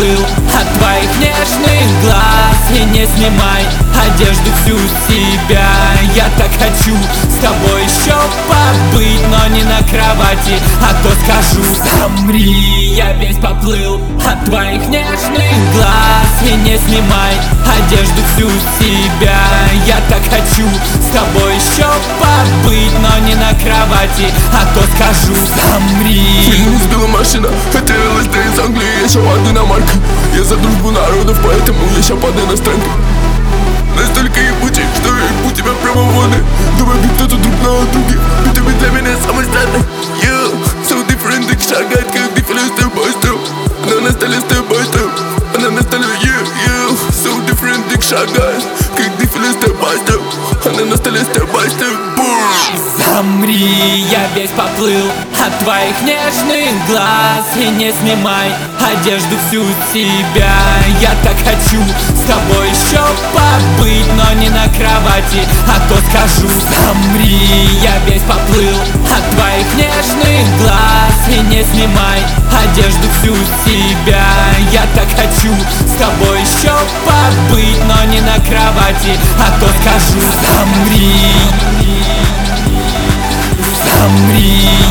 поплыл от твоих нежных глаз. И не снимай одежду всю себя. Я так хочу с тобой еще побыть, но не на кровати, а то скажу: замри. Я весь поплыл от твоих нежных глаз. И не снимай одежду всю себя. Я так хочу с тобой еще побыть, но не на кровати, а то скажу: замри. Фильм сбила машина, это ЛСД из Англии, я еще воды на марка. Я за дружбу народов, поэтому я ща под иностранкой. Настолько ебучий, что я ебу тебя прямо в воды. Давай бить кто-то друг на друге, ты для меня самый странный. Yeah, so different, так шагает, как дефиле step by step. Она на столе step by step. Она на столе, yeah, so different, так шагает, как дефиле step by step. Она на столе step by step. Замри, я весь поплыл от твоих нежных глаз. И не снимай одежду всю себя. Я так хочу с тобой еще побыть, но не на кровати, а то скажу: замри. Я весь поплыл от твоих нежных глаз. И не снимай одежду всю себя. Я так хочу с тобой еще побыть, но не на кровати, а то скажу: замри. Замри.